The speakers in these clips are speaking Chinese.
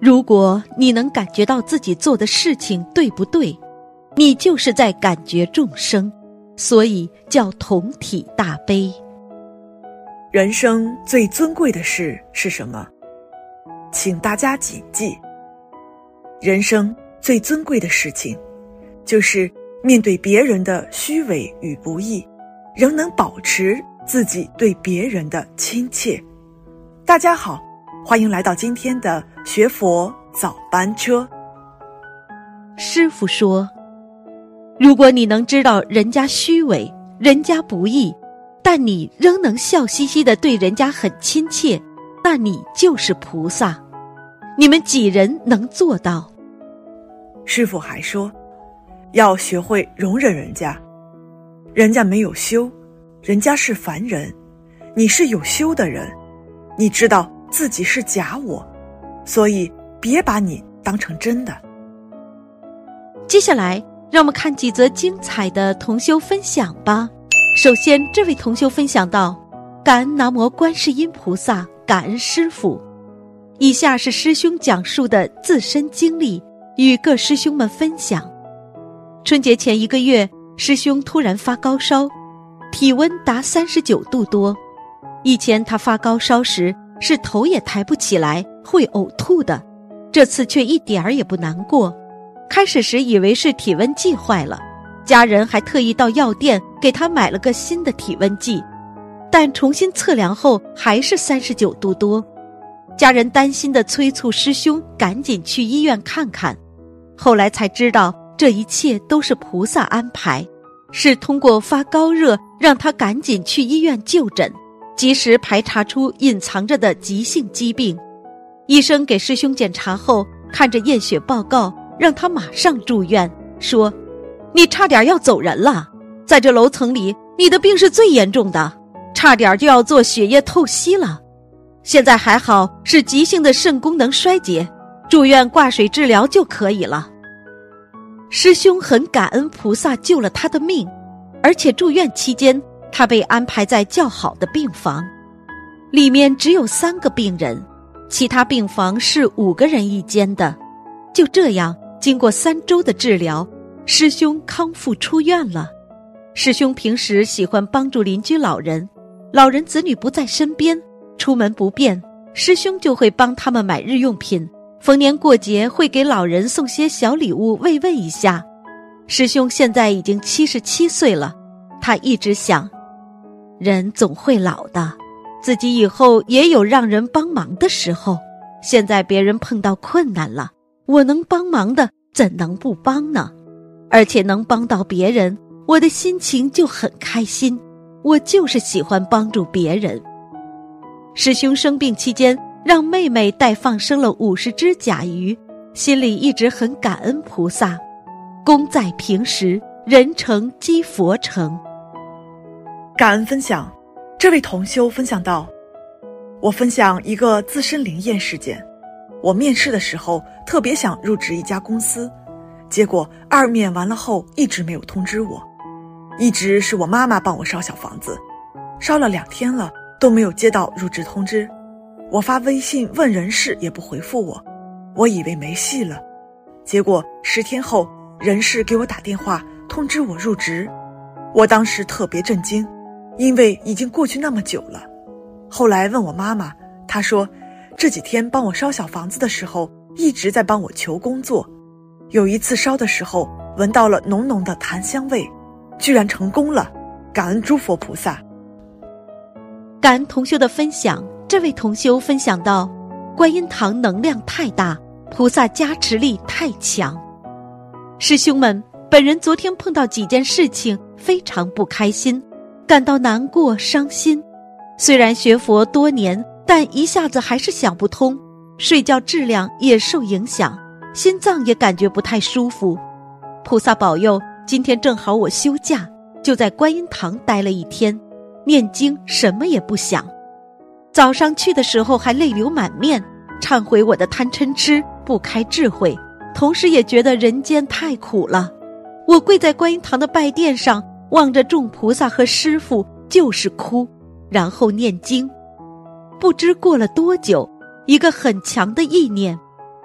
如果你能感觉到自己做的事情对不对，你就是在感觉众生，所以叫同体大悲。 人生最尊贵的事是什么？请大家谨记，人生最尊贵的事情，就是面对别人的虚伪与不义，仍能保持自己对别人的亲切。大家好，欢迎来到今天的学佛早班车。 师父说，如果你能知道人家虚伪，人家不义，但你仍能笑嘻嘻地对人家很亲切，那你就是菩萨。你们几人能做到？ 师父还说，要学会容忍人家，人家没有修，人家是凡人，你是有修的人，你知道自己是假我，所以别把你当成真的。 接下来让我们看几则精彩的同修分享吧。首先，这位同修分享到，感恩南无观世音菩萨，感恩师父。以下是师兄讲述的自身经历，与各师兄们分享。春节前1个月，师兄突然发高烧，体温达39度多。以前他发高烧时是头也抬不起来，会呕吐的，这次却一点儿也不难过。开始时以为是体温计坏了，家人还特意到药店给他买了个新的体温计，但重新测量后还是39度多。家人担心地催促师兄赶紧去医院看看，后来才知道这一切都是菩萨安排，是通过发高热让他赶紧去医院就诊，及时排查出隐藏着的急性疾病。医生给师兄检查后，看着验血报告，让他马上住院，说，你差点要走人了，在这楼层里你的病是最严重的，差点就要做血液透析了，现在还好是急性的肾功能衰竭，住院挂水治疗就可以了。师兄很感恩菩萨救了他的命，而且住院期间他被安排在较好的病房，里面只有3个病人，其他病房是5个人一间的。就这样，经过3周的治疗，师兄康复出院了。师兄平时喜欢帮助邻居老人，老人子女不在身边，出门不便，师兄就会帮他们买日用品，逢年过节会给老人送些小礼物慰问一下。师兄现在已经77岁了，他一直想，人总会老的，自己以后也有让人帮忙的时候，现在别人碰到困难了，我能帮忙的怎能不帮呢？而且能帮到别人，我的心情就很开心，我就是喜欢帮助别人。师兄生病期间让妹妹代放生了50只甲鱼，心里一直很感恩菩萨，功在平时，人成即佛成。 感恩分享，这位同修分享到，我分享一个自身灵验事件。我面试的时候特别想入职一家公司，结果2面完了后一直没有通知我，一直是我妈妈帮我烧小房子，烧了2天了都没有接到入职通知，我发微信问人事也不回复我，我以为没戏了。结果10天后人事给我打电话通知我入职，我当时特别震惊，因为已经过去那么久了。后来问我妈妈，她说这几天帮我烧小房子的时候一直在帮我求工作，有一次烧的时候闻到了浓浓的檀香味，居然成功了，感恩诸佛菩萨。 感恩同修的分享，这位同修分享到，观音堂能量太大，菩萨加持力太强。师兄们，本人昨天碰到几件事情非常不开心，感到难过伤心。虽然学佛多年，但一下子还是想不通，睡觉质量也受影响，心脏也感觉不太舒服。菩萨保佑，今天正好我休假，就在观音堂待了1天，念经什么也不想。早上去的时候还泪流满面，忏悔我的贪嗔痴，不开智慧，同时也觉得人间太苦了。我跪在观音堂的拜垫上，望着众菩萨和师父，就是哭，然后念经。不知过了多久，一个很强的意念，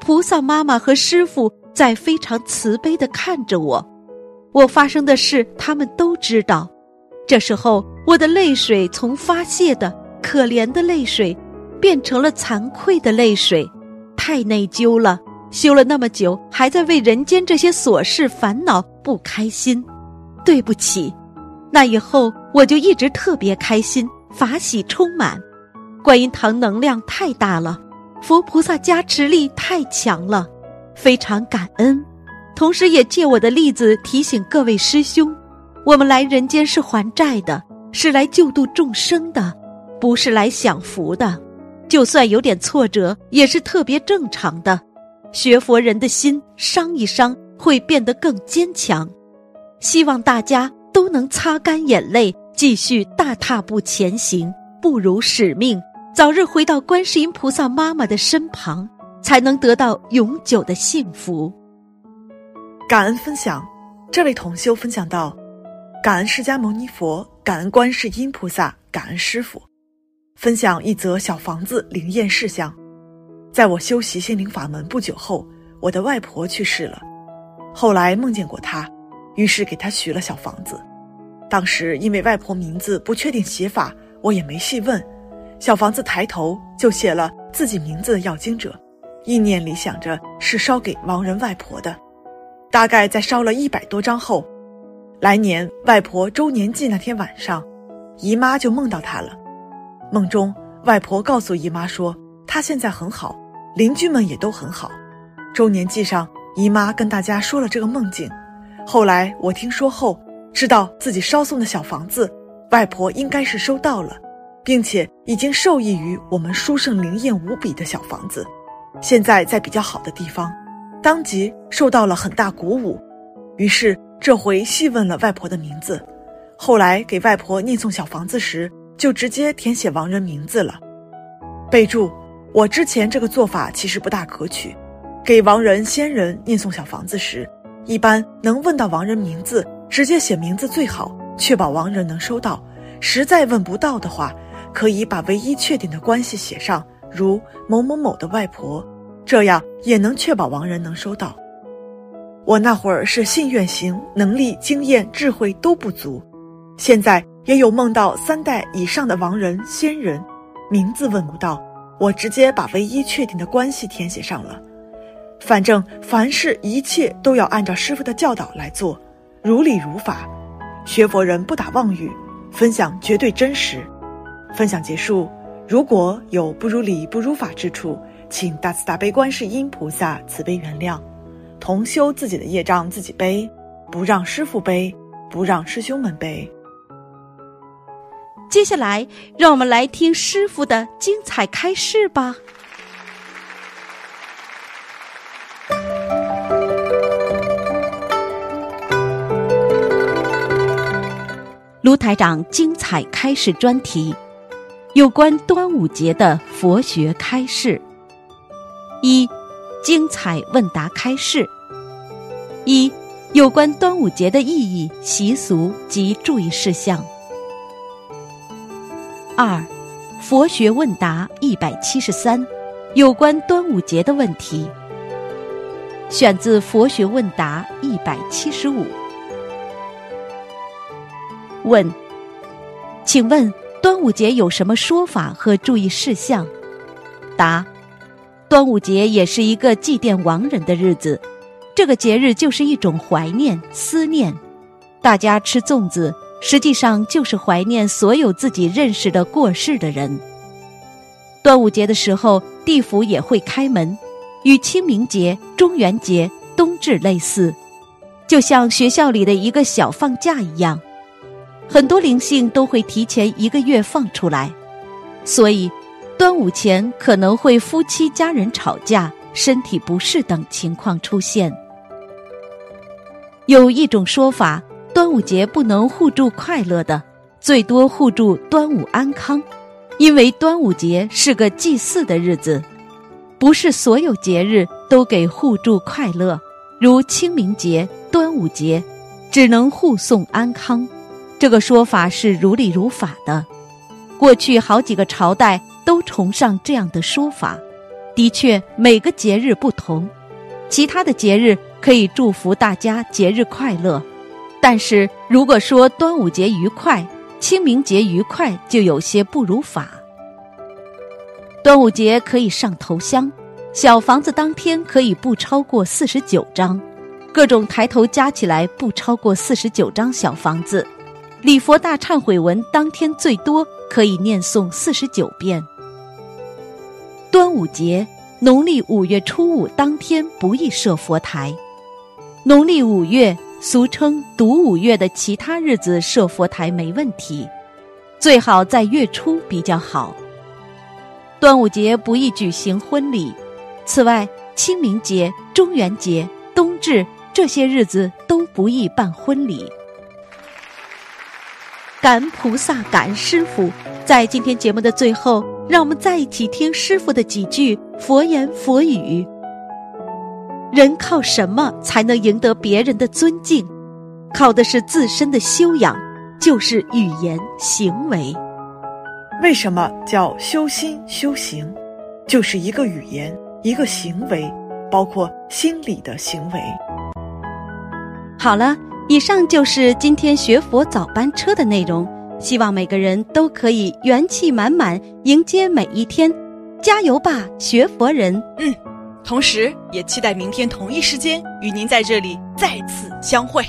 菩萨妈妈和师父在非常慈悲地看着我，我发生的事他们都知道。这时候我的泪水从发泄的可怜的泪水变成了惭愧的泪水，太内疚了，修了那么久还在为人间这些琐事烦恼不开心，对不起。那以后我就一直特别开心，法喜充满。观音堂能量太大了，佛菩萨加持力太强了，非常感恩。同时也借我的例子提醒各位师兄，我们来人间是还债的，是来救度众生的，不是来享福的。就算有点挫折也是特别正常的，学佛人的心伤一伤会变得更坚强。希望大家都能擦干眼泪，继续大踏步前行，不辱使命，早日回到观世音菩萨妈妈的身旁，才能得到永久的幸福。 感恩分享，这位同修分享到：感恩释迦牟尼佛，感恩观世音菩萨，感恩师父。分享一则小房子灵验事项。在我修习心灵法门不久后，我的外婆去世了，后来梦见过她，于是给她许了小房子。当时因为外婆名字不确定写法，我也没细问，小房子抬头就写了自己名字的要经者，意念里想着是烧给亡人外婆的。大概在烧了100多张后，来年外婆周年祭那天晚上，姨妈就梦到她了。梦中外婆告诉姨妈说她现在很好，邻居们也都很好。周年祭上姨妈跟大家说了这个梦境，后来我听说后知道自己烧送的小房子外婆应该是收到了，并且已经受益于我们殊胜灵验无比的小房子，现在在比较好的地方，当即受到了很大鼓舞。于是这回细问了外婆的名字，后来给外婆念诵小房子时就直接填写亡人名字了。备注：我之前这个做法其实不大可取，给亡人先人念诵小房子时，一般能问到亡人名字直接写名字最好，确保亡人能收到。实在问不到的话，可以把唯一确定的关系写上，如某某某的外婆，这样也能确保亡人能收到。我那会儿是信愿行，能力、经验、智慧都不足，现在也有梦到3代以上的亡人先人，名字问不到，我直接把唯一确定的关系填写上了。反正凡事一切都要按照师父的教导来做，如理如法，学佛人不打妄语，分享绝对真实。分享结束，如果有不如理不如法之处，请大慈大悲观世音菩萨慈悲原谅。同修自己的业障自己背，不让师父背，不让师兄们背。 接下来让我们来听师父的精彩开示吧。卢台长精彩开示专题，有关端午节的佛学开示。一、精彩问答开示。一、有关端午节的意义、习俗及注意事项。二、佛学问答173，有关端午节的问题。选自佛学问答175。问：请问端午节有什么说法和注意事项？答：端午节也是一个祭奠亡人的日子，这个节日就是一种怀念、思念。大家吃粽子，实际上就是怀念所有自己认识的过世的人。端午节的时候，地府也会开门，与清明节、中元节、冬至类似，就像学校里的一个小放假一样。很多灵性都会提前1个月放出来，所以端午前可能会夫妻家人吵架、身体不适等情况出现。有一种说法，端午节不能互助快乐的，最多互助端午安康，因为端午节是个祭祀的日子，不是所有节日都给互助快乐，如清明节、端午节，只能互送安康。这个说法是如理如法的，过去好几个朝代都崇尚这样的说法， 的确每个节日不同，其他的节日可以祝福大家节日快乐，但是如果说端午节愉快，清明节愉快就有些不如法。端午节可以上头香，小房子当天可以不超过49张，各种抬头加起来不超过49张小房子，礼佛大忏悔文当天最多可以念诵49遍。端午节农历5月初5当天不宜设佛台，农历5月俗称读5月的其他日子设佛台没问题，最好在月初比较好。端午节不宜举行婚礼，此外清明节、中元节、冬至这些日子都不宜办婚礼。感恩菩萨，感恩师父。在今天节目的最后，让我们再一起听师父的几句佛言佛语。人靠什么才能赢得别人的尊敬？靠的是自身的修养，就是语言行为。 为什么叫修心修行？就是一个语言，一个行为，包括心理的行为。 好了，以上就是今天学佛早班车的内容，希望每个人都可以元气满满迎接每一天，加油吧，学佛人！ 同时也期待明天同一时间与您在这里再次相会。